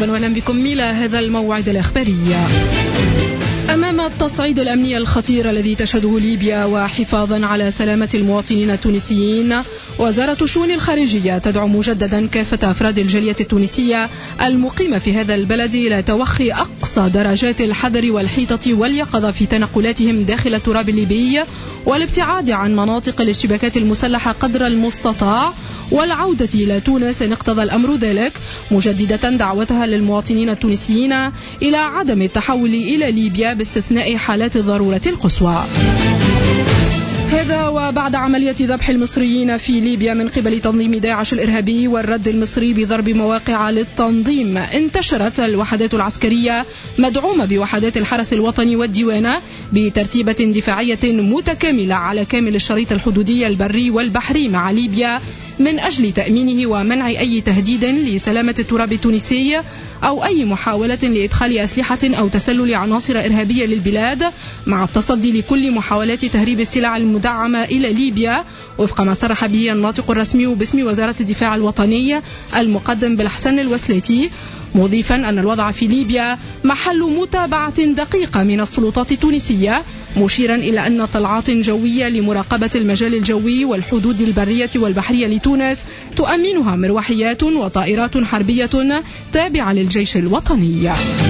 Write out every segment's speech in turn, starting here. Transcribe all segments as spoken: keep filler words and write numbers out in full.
مرحبا وأهلا بكم إلى هذا الموعد الإخباري. أمام التصعيد الأمني الخطير الذي تشهده ليبيا وحفاظا على سلامة المواطنين التونسيين، وزارة الشؤون الخارجية تدعو مجددا كافة أفراد الجالية التونسية المقيمة في هذا البلد إلى توخي أقصى درجات الحذر والحيطة واليقظة في تنقلاتهم داخل التراب الليبي، والابتعاد عن مناطق الاشتباكات المسلحة قدر المستطاع، والعودة إلى تونس إن اقتضى الأمر ذلك، مجددة دعوتها للمواطنين التونسيين إلى عدم التحول إلى ليبيا باستثناء حالات الضرورة القصوى. هذا وبعد عملية ذبح المصريين في ليبيا من قبل تنظيم داعش الإرهابي والرد المصري بضرب مواقع للتنظيم، انتشرت الوحدات العسكرية مدعومة بوحدات الحرس الوطني والديوانة بترتيبة دفاعية متكاملة على كامل الشريط الحدودي البري والبحري مع ليبيا من أجل تأمينه ومنع أي تهديد لسلامة التراب التونسي أو أي محاولة لإدخال أسلحة أو تسلل عناصر إرهابية للبلاد، مع التصدي لكل محاولات تهريب السلع المدعمة إلى ليبيا وفق ما صرح به الناطق الرسمي باسم وزارة الدفاع الوطني المقدم بالحسن الوسلاتي، مضيفا أن الوضع في ليبيا محل متابعة دقيقة من السلطات التونسية، مشيرا إلى أن طلعات جوية لمراقبة المجال الجوي والحدود البرية والبحرية لتونس تؤمنها مروحيات وطائرات حربية تابعة للجيش الوطني.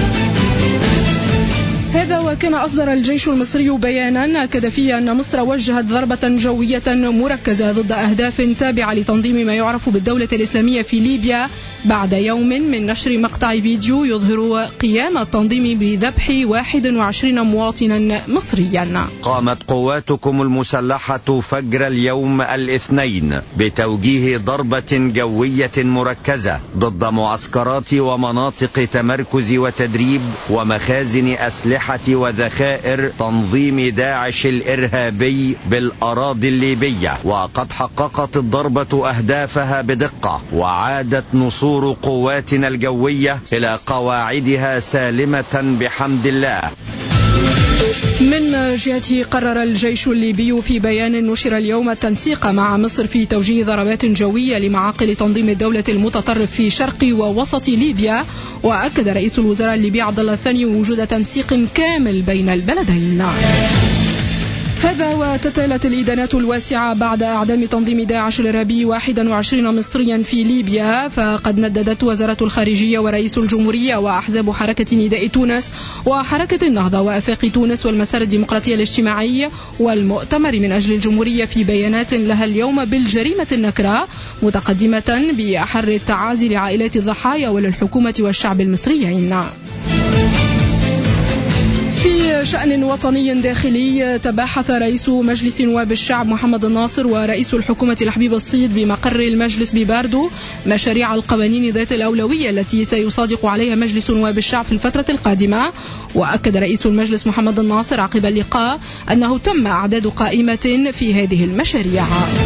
هذا وكان أصدر الجيش المصري بيانا أكد فيه أن مصر وجهت ضربة جوية مركزة ضد أهداف تابعة لتنظيم ما يعرف بالدولة الإسلامية في ليبيا بعد يوم من نشر مقطع فيديو يظهر قيام التنظيم بذبح واحد وعشرين مواطنا مصريا. قامت قواتكم المسلحة فجر اليوم الاثنين بتوجيه ضربة جوية مركزة ضد معسكرات ومناطق تمركز وتدريب ومخازن أسلحة وذخائر تنظيم داعش الإرهابي بالأراضي الليبية، وقد حققت الضربة أهدافها بدقة، وعادت نصور قواتنا الجوية إلى قواعدها سالمة بحمد الله. من جهته قرر الجيش الليبي في بيان نشر اليوم التنسيق مع مصر في توجيه ضربات جوية لمعاقل تنظيم الدولة المتطرف في شرق ووسط ليبيا، وأكد رئيس الوزراء الليبي عبد الله الثاني وجود تنسيق كامل بين البلدين. هذا وتتالت الإدانات الواسعة بعد إعدام تنظيم داعش الإرهابي واحد وعشرين مصريا في ليبيا، فقد نددت وزارة الخارجية ورئيس الجمهورية وأحزاب حركة نداء تونس وحركة النهضة وآفاق تونس والمسار الديمقراطي الاجتماعي والمؤتمر من أجل الجمهورية في بيانات لها اليوم بالجريمة النكرة، متقدمة بأحر التعازي لعائلات الضحايا وللحكومة والشعب المصريين. في شأن وطني داخلي، تباحث رئيس مجلس نواب الشعب محمد الناصر ورئيس الحكومة الحبيب الصيد بمقر المجلس بباردو مشاريع القوانين ذات الأولوية التي سيصادق عليها مجلس نواب الشعب في الفترة القادمة. وأكد رئيس المجلس محمد الناصر عقب اللقاء أنه تم إعداد قائمة في هذه المشاريع.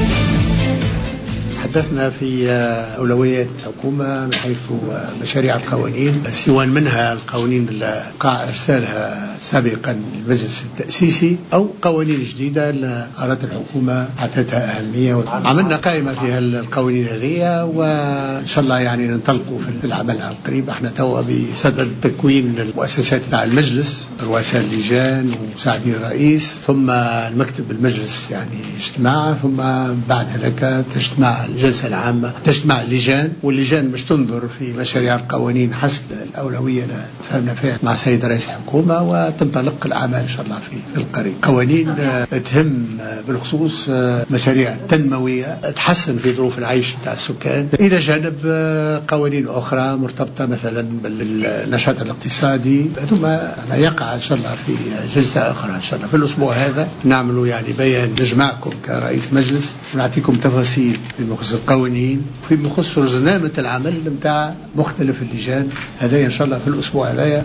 تحدثنا في أولوية الحكومة من حيث مشاريع القوانين، سواء منها القوانين اللي قاع إرسالها سابقا للمجلس التأسيسي أو قوانين جديدة اللي أرادت الحكومة أعطتها أهمية. عملنا قائمة فيها القوانين هذه، وإن شاء الله يعني ننطلقوا في العمل عن قريب. احنا توا بصدد تكوين المؤسسات تاع المجلس، رؤساء اللجان ومساعدين الرئيس، ثم المكتب المجلس يعني اجتماع، ثم بعد هذاك تجتمع الجلسة العامة، تجتمع اللجان، واللجان مش تنظر في مشاريع القوانين حسب الأولوية اللي فهمنا فيها مع سيد رئيس الحكومة، وتنطلق الأعمال إن شاء الله في القريب. قوانين تهم بالخصوص مشاريع تنموية تحسن في ظروف العيش بتاع السكان، إلى جانب قوانين أخرى مرتبطة مثلا بالنشاط الاقتصادي، ثم ما يقع إن شاء الله في جلسة أخرى إن شاء الله في الأسبوع هذا نعملوا يعني بيان نجمعكم كرئيس مجلس ونعطيكم تفاصيل فيما يخص القوانين فيما يخص رزنامة العمل متاع مختلف اللجان. هذا إن شاء الله في الأسبوع هذا.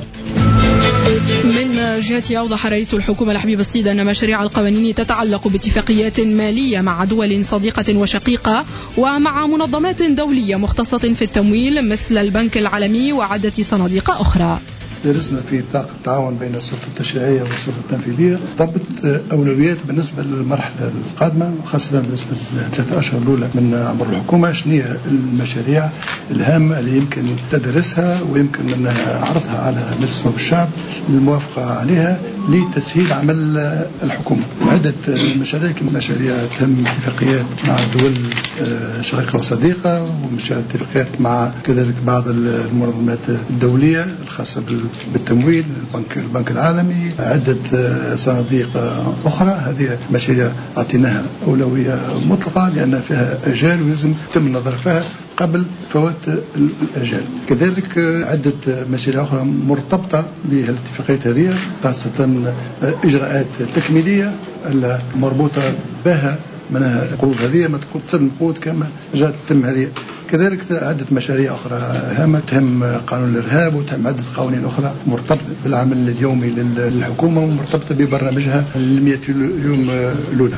من جهته أوضح رئيس الحكومة الحبيب الصيد أن مشاريع القوانين تتعلق باتفاقيات مالية مع دول صديقة وشقيقة ومع منظمات دولية مختصة في التمويل مثل البنك العالمي وعدة صناديق أخرى. درسنا في طاقة التعاون بين السلطة التشريعية والسلطة التنفيذية ضبط أولويات بالنسبة للمرحلة القادمة، وخاصة بالنسبة للثلاثة أشهر الأولى من عمر الحكومة. شنو هي المشاريع الهامة اللي يمكن تدرسها ويمكن أنها عرضها على مجلس نواب الشعب للموافقة عليها لتسهيل عمل الحكومة. عدة مشاريع مشاريع تهم اتفاقيات مع دول شقيقة وصديقة، ومشاريع اتفاقيات مع كذلك بعض المنظمات الدولية الخاصة بالتمويل، البنك البنك العالمي، عدة صناديق أخرى. هذه مشاريع أعطيناها أولوية مطلقة لأن فيها أجال ويلزم يتم النظر فيها قبل فوات الأجال. كذلك عدة مشاريع أخرى مرتبطة بهالاتفاقيات هذه، خاصة إجراءات تكميلية مربوطة بها منها القروض هذه ما تكون تسلم القروض كما جاءت تتم هذه. كذلك عدة مشاريع أخرى هامة تهم قانون الإرهاب وتهم عدة قوانين أخرى مرتبطة بالعمل اليومي للحكومة ومرتبطة ببرنامجها المئة يوم الأولى.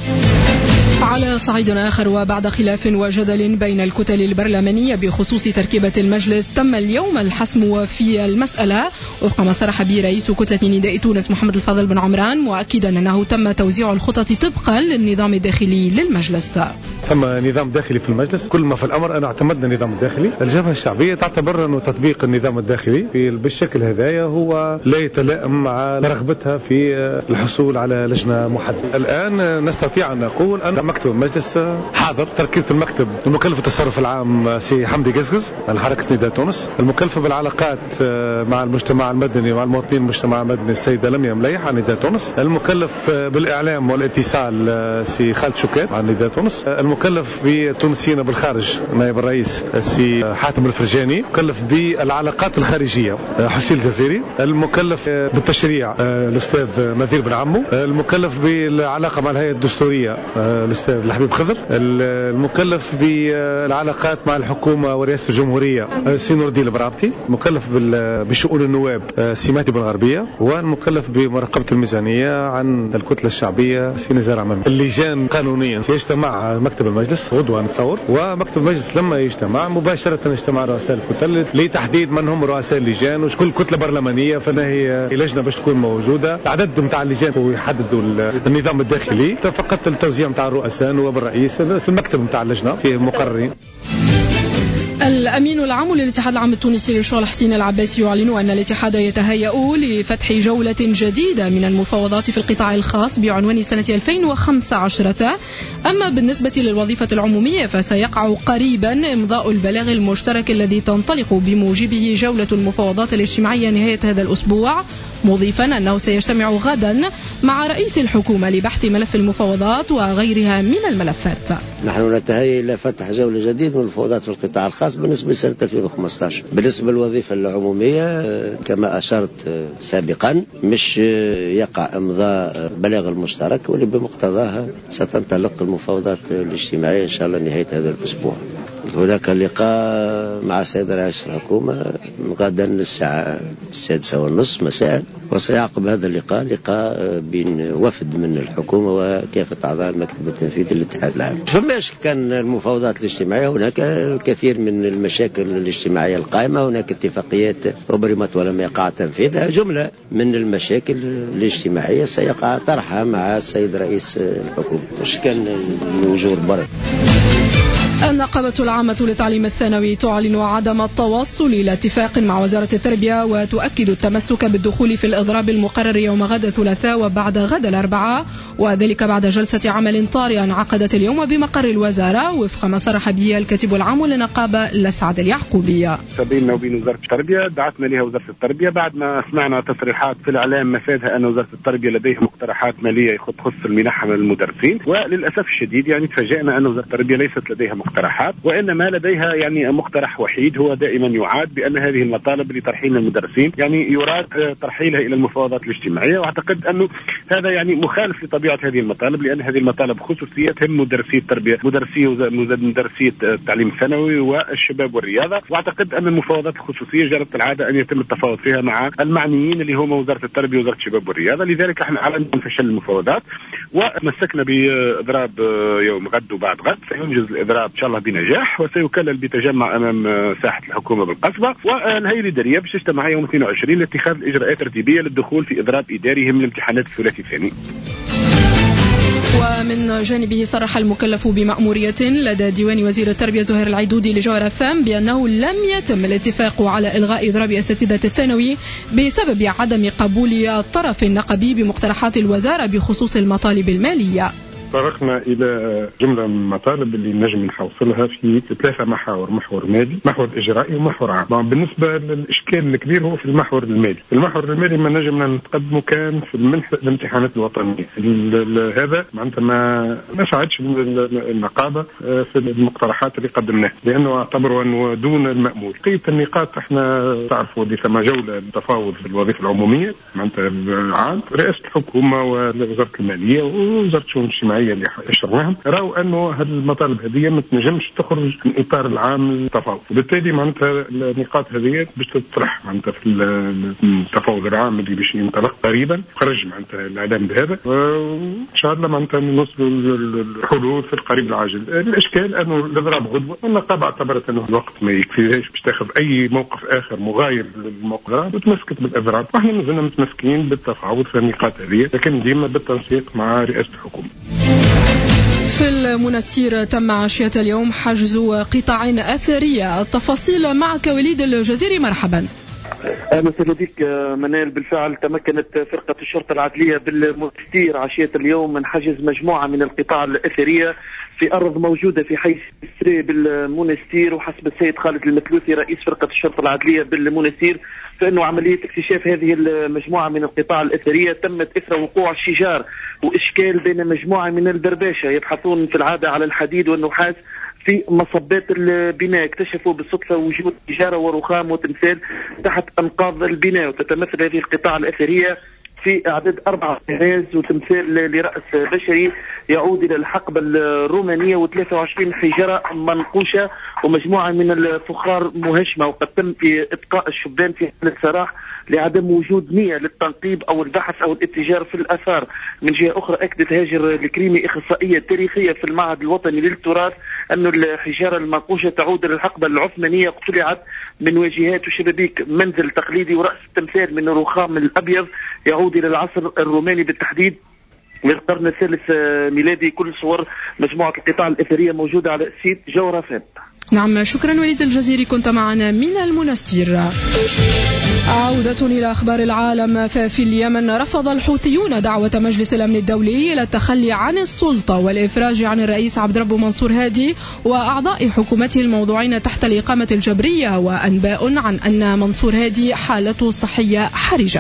على صعيد آخر، وبعد خلاف وجدل بين الكتل البرلمانية بخصوص تركيبة المجلس، تم اليوم الحسم في المسألة وفق ما صرح به رئيس كتلة نداء تونس محمد الفضل بن عمران، مؤكدا أنه تم توزيع الخطط طبقا للنظام الداخلي للمجلس. ثم نظام داخلي في المجلس، كل ما في الأمر أنا اعتمدنا النظام الداخلي. الجبهة الشعبية تعتبر أنه تطبيق النظام الداخلي بالشكل هذايا هو لا يتلائم مع رغبتها في الحصول على لجنة محددة. الآن نستطيع أن نقول أن مكتب المجلس حاضر. تركيبة المكتب المكلف بالتصرف العام سي حمدي قزقز عن حركة نداء تونس، المكلف بالعلاقات مع المجتمع المدني ومع المواطنين المجتمع المدني السيدة لميا مليح عن نداء تونس، المكلف بالإعلام والاتصال سي خالد شوكان عن نداء تونس، المكلف بالتونسيين بالخارج نائب الرئيس سي حاتم الفرجاني، المكلف بالعلاقات الخارجية حسين الجزيري، المكلف بالتشريع الأستاذ نذير بن عمو، المكلف بالعلاقة مع الهيئة الدستورية الأستاذ الحبيب خضر، المكلف بالعلاقات مع الحكومة ورئاسة الجمهورية سي نور الدين البرابطي، المكلف بشؤون النواب سي مهدي بن غربية، والمكلف بمراقبة الميزانية عن الكتلة الشعبية سي نزار عمامي. اللجان قانونيا سيجتمع مكتب المجلس غدوة نتصور، ومكتب المجلس لما يجتمع مباشرة يجتمع رؤساء الكتل لتحديد من هم رؤساء اللجان، وكل كتلة برلمانية فهي لجنة باش تكون موجودة، العدد نتاع اللجان ويحددوا النظام الداخلي، فقط التوزيع نتاع الرؤساء نواب الرئيس المكتب نتاع اللجنة فيه مقررين. الأمين العام للاتحاد العام التونسي للشغل حسين العباسي يعلن أن الاتحاد يتهيأ لفتح جولة جديدة من المفاوضات في القطاع الخاص بعنوان سنة ألفين وخمسة عشر. أما بالنسبة للوظيفة العمومية فسيقع قريبا إمضاء البلاغ المشترك الذي تنطلق بموجبه جولة المفاوضات الاجتماعية نهاية هذا الأسبوع، مضيفا أنه سيجتمع غدا مع رئيس الحكومة لبحث ملف المفاوضات وغيرها من الملفات. نحن نتهيأ إلى فتح جولة جديدة من المفاوضات في القطاع الخاص بالنسبة لسنة ألفين وخمسة عشر. بالنسبة للوظيفة العمومية كما أشرت سابقا مش يقع إمضاء بلاغ المشترك، واللي بمقتضاها ستنطلق المفاوضات الاجتماعية إن شاء الله نهاية هذا الأسبوع. هناك لقاء مع السيد رئيس الحكومة غدا الساعة السادسة والنصف مساء، وسيعقب هذا اللقاء لقاء بين وفد من الحكومة وكافة أعضاء المكتب التنفيذي للاتحاد العام. فماش كان المفاوضات الاجتماعية هناك الكثير من المشاكل الاجتماعية القائمة، هناك اتفاقيات أبرمت ولم يقع تنفيذها، جملة من المشاكل الاجتماعية سيقع طرحها مع السيد رئيس الحكومة، مش كان الوجوه برد. النقابة العامة للتعليم الثانوي تعلن عدم التوصل إلى اتفاق مع وزارة التربية، وتؤكد التمسك بالدخول في الإضراب المقرر يوم غد الثلاثاء وبعد غد الأربعاء، وذلك بعد جلسة عمل طارئ عقدت اليوم بمقر الوزارة وفق ما صرح به الكاتب العام للنقابة لسعد اليعقوبية. بيننا وبين وزارة التربية دعتنا لها وزارة التربية بعد ما سمعنا تصريحات في الإعلام مفادها أن وزارة التربية لديها مقترحات مالية تخص المنحة للمدرسين، وللأسف الشديد يعني تفاجئنا أن وزارة التربية ليست لديها مقترحات، وإنما لديها يعني مقترح وحيد هو دائما يعاد بأن هذه المطالب لترحيل المدرسين يعني يراد ترحيلها إلى المفاوضات الاجتماعية، واعتقد أنه هذا يعني مخالف لطبيعة طبيعة هذه المطالب، لأن هذه المطالب خصوصية تهم مدرسي التربية مدرسي مدرسي التعليم الثانوي والشباب والرياضة. واعتقد أن المفاوضات الخصوصية جرت العادة أن يتم التفاوض فيها مع المعنيين اللي هم وزارة التربية ووزارة الشباب والرياضة. لذلك احنا أعلنا عن فشل المفاوضات وتمسكنا بإضراب يوم غد وبعد غد. سينجز الإضراب إن شاء الله بنجاح، وسيكلل بتجمع أمام ساحة الحكومة بالقصبة، والهيئة الإدارية باش تجتمع يوم اثنين وعشرين لاتخاذ الإجراءات الترتيبية للدخول في إضراب إداري من الامتحانات الثلاثي الثاني. ومن جانبه صرح المكلف بمأمورية لدى ديوان وزير التربية زهير العيدودي لجوهر فام بأنه لم يتم الاتفاق على إلغاء إضراب أساتذة الثانوي بسبب عدم قبول الطرف النقابي بمقترحات الوزارة بخصوص المطالب المالية. طرقنا إلى جملة من المطالب اللي نجم نحوصلها في ثلاثة محاور: محور مالي، محور إجرائي، ومحور عام. بالنسبة للإشكال الكبير هو في المحور المالي. في المحور المالي ما نجمنا نتقدمه كان في المنح الامتحانات الوطنية. هذا معناتها ما ما ساعدش النقابة في المقترحات اللي قدمناها، لأنه اعتبروا أنه دون المأمول. بقية النقاط احنا تعرفوا دي ثم جولة تفاوض في الوظيفة العمومية معناتها العام، رئاسة الحكومة ووزارة المالية ووزارة الشؤون الاجتماعية اللي اشرناهم راوا انه هذه المطالب هذه ما تنجمش تخرج من اطار العام للتفاوض، وبالتالي معناتها النقاط هذه باش تطرح معناتها في التفاوض العام اللي باش ينطلق قريبا، خرج معناتها الاعلام بهذا، وان شاء الله معناتها نوصلوا للحلول في القريب العاجل. الاشكال انه الاضراب غدوه، والنقابه اعتبرت انه الوقت ما يكفيهاش باش تاخذ اي موقف اخر مغاير للموقف وتمسكت بالاضراب، واحنا مازلنا متمسكين بالتفاوض في النقاط هذه، لكن ديما بالتنسيق مع رئاسه الحكومه. في المنستير تم عشية اليوم حجز قطاع أثرية. التفاصيل معك وليد الجزيري، مرحبا. أهلا وسهلا بك منال. بالفعل تمكنت فرقة الشرطة العدلية بالمنستير عشية اليوم من حجز مجموعة من القطاع الأثرية في أرض موجودة في حي سري بالمنستير، وحسب السيد خالد المثلوثي رئيس فرقة الشرطة العدلية بالمنستير فإنه عملية اكتشاف هذه المجموعة من القطاع الأثرية تمت إثر وقوع شجار وإشكال بين مجموعة من الدرباشة يبحثون في العادة على الحديد والنحاس في مصبات البناء. اكتشفوا بالصدفة وجود حجارة ورخام وتمثال تحت أنقاض البناء، وتتمثل هذه القطاع الأثرية في أعداد أربعة طراز وتمثال لرأس بشري يعود إلى الحقبة الرومانية وثلاثة وعشرين حجارة منقوشة ومجموعة من الفخار مهشمة. وقد تم في إبقاء الشبان في حالة سراح لعدم وجود نية للتنقيب أو البحث أو الاتجار في الآثار. من جهة أخرى أكدت هاجر الكريمي إخصائية تاريخية في المعهد الوطني للتراث أن الحجارة المنقوشة تعود إلى الحقبة العثمانية، اقتلعت من واجهات وشبابيك منزل تقليدي، ورأس التمثال من الرخام الأبيض يعود إلى العصر الروماني بالتحديد للقرن الثالث ميلادي. كل صور مجموعة القطاع الأثرية موجودة على سيت جوهر فام. نعم، شكرا وليد الجزيري، كنت معنا من المنستير. عودة إلى أخبار العالم. ففي اليمن رفض الحوثيون دعوة مجلس الأمن الدولي إلى التخلي عن السلطة والإفراج عن الرئيس عبد ربه منصور هادي وأعضاء حكومته الموضوعين تحت الإقامة الجبرية، وأنباء عن أن منصور هادي حالته الصحية حرجة.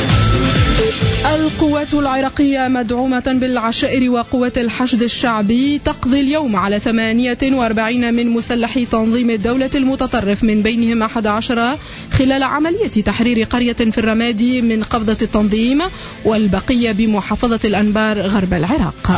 القوات العراقية مدعومة بالعشائر وقوات الحشد الشعبي تقضي اليوم على ثمانية وأربعين من مسلحي تنظيم الدولة المتطرف، من بينهم أحد عشر خلال عملية تحرير قرية في الرمادي من قبضة التنظيم، والبقية بمحافظة الأنبار غرب العراق.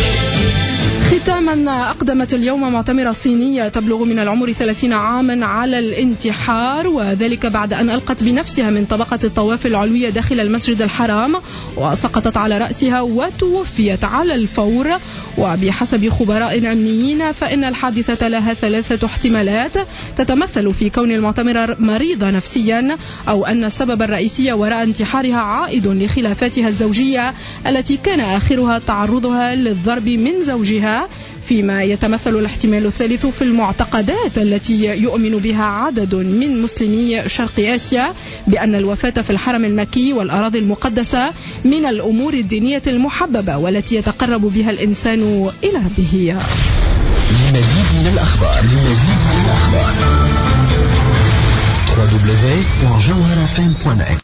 ختاما، أقدمت اليوم معتمرة صينية تبلغ من العمر ثلاثين عاما على الانتحار، وذلك بعد أن ألقت بنفسها من طبقة الطواف العلوية داخل المسجد الحرام وسقطت على رأسها وتوفيت على الفور. وبحسب خبراء أمنيين فإن الحادثة لها ثلاثة احتمالات تتمثل في كون المعتمرة مريضة نفسيا، أو أن السبب الرئيسي وراء انتحارها عائد لخلافاتها الزوجية التي كان آخرها تعرضها للضرب من زوجها، فيما يتمثل الاحتمال الثالث في المعتقدات التي يؤمن بها عدد من مسلمي شرق آسيا بأن الوفاة في الحرم المكي والأراضي المقدسة من الأمور الدينية المحببة والتي يتقرب بها الإنسان إلى ربه. لمزيد من الأخبار لمزيد من الأخبار دبليو دبليو دبليو دوت جوهر إف إم دوت نت